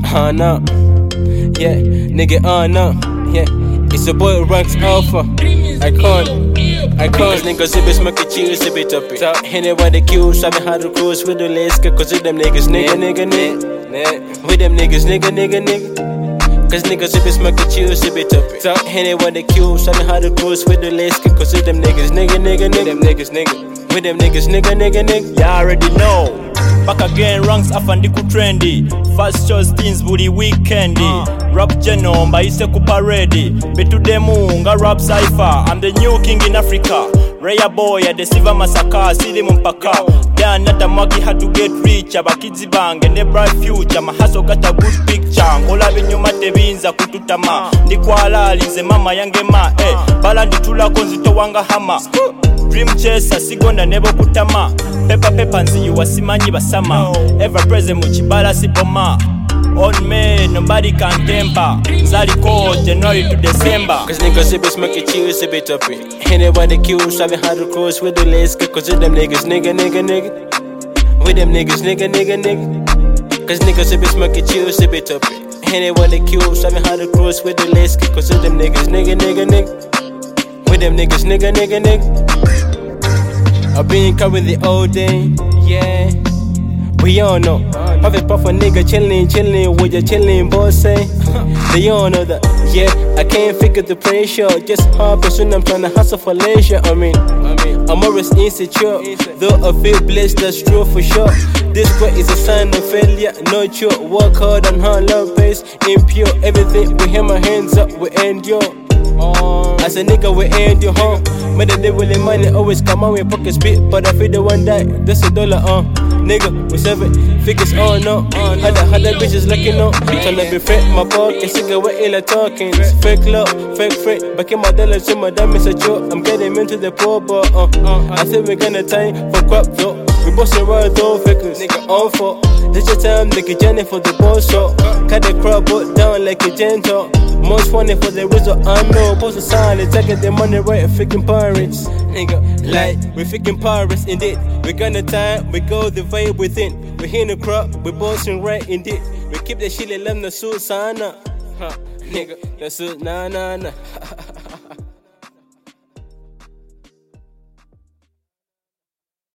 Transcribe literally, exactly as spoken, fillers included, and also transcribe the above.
Uh, no. Yeah, nigga, uh, no. Yeah, it's a boy ranks alpha. I can't, I can't. Niggas, if it's smoking cheese, if it's up it. So, anyway, the queue, sabi how to cruise with the list. Cause with them niggas, nigga, nigga, nigga. With them niggas, nigga, nigga, nigga. Cause niggas, if it's smoking cheese, if it's up it. So, anyway, the queue, sabi how to cruise with the list. Cause with them niggas, nigga, nigga, nigga. Them niggas, nigga. With them niggas, nigga, nigga, nigga. You already know. Back again, ranks afandiku trendy. Fast shows teens buli weekendi. uh. Rap geno mbayise ku parade. Betudemu nga rap cypher. I'm the new king in Africa. Raya boy ya desiva masaka sili mumpaka. Dan nata mwaki had to get rich. Abakizi bange ne bright future. Mahaso got a good picture. Ngola binyuma tebinza kututama. Ndikwala lize mama yange ma. Eh, bala nditula konzito wanga hama. Dream chaser sigonda nebo kutama. Pepa pepa nzi wasimanyi basama. Ever present muchibala sipoma. On me, nobody can temper. Zali code, January to December. Cause niggas, if it's smoking cheese, if it's up it. Anyway, the queue, sabi how to cross with the legs. Cause with them niggas, nigga, nigga, nigga. With them niggas, nigga, nigga, nigga. Cause niggas, if it's smoking cheese, if it's up it. Anyway, the queue, sabi how to cross with the legs. Cause with them niggas, nigga, nigga, nigga. With them niggas, nigga, nigga, nigga. I've been coming the old day, yeah. We all know. Puff it, puff a nigga chillin', chillin' with your chillin' boss say. They all know that, yeah. I can't figure the pressure. Just hard soon I'm tryna hustle for leisure. I mean, I'm always insecure. Though I feel blessed, that's true for sure. This boy is a sign of failure, no true. Work hard and hard, love base, impure. Everything we have my hands up, we endure. As a nigga, we end your home. But the devil in money always come out with pocket spit. But I feel the one die, that's a dollar, uh. Nigga, we seven figures on, no. Had the other bitches looking up. Tryna be fake, my pocket, cigarette, illa talking. Fake love, fake freight. Back in my dollars, in my diamonds, a joke. I'm getting into the poor, but uh, uh. I think we're gonna time for crap, though. We bustin' right though, fakers, nigga, on for. This your time, nigga, Johnny for the boss shot. Cut the crowd, put down like a gentle. Most funny for the result, I know. Post a silence, taking the money right, freaking pirates. Nigga, like, we freaking pirates indeed. We gonna time, we go the vibe within. We in the crowd, we bossing right indeed. We keep the shit, let them the suit, sana. Huh, nigga, the suit, nah, nah, nah.